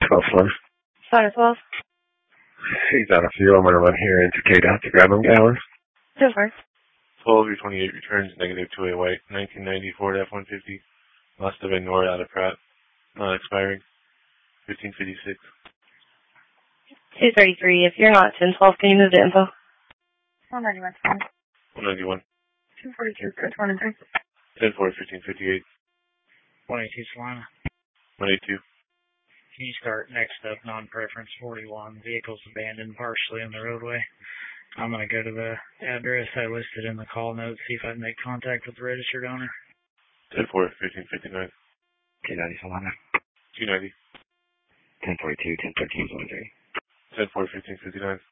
12-4. Sonic 12. He's out of fuel. I'm going to run here into KDOT to grab him, Gower. 10-4. 12-28 returns, negative 2A white, 1990 Ford F-150, must have been north out of Pratt, not expiring, 1556. 233. If you're not 10-12, can you move to info? 191. 191. 242, 123. 10-4, 1558. 182 Solana. 182. Can you start next up, non-preference 41, vehicles abandoned partially in the roadway? I'm going to go to the address I listed in the call notes, see if I can make contact with the registered owner. 10-4, 1559. 290 Solana. 290. 1042, 1013, 23. 10-4, 1559.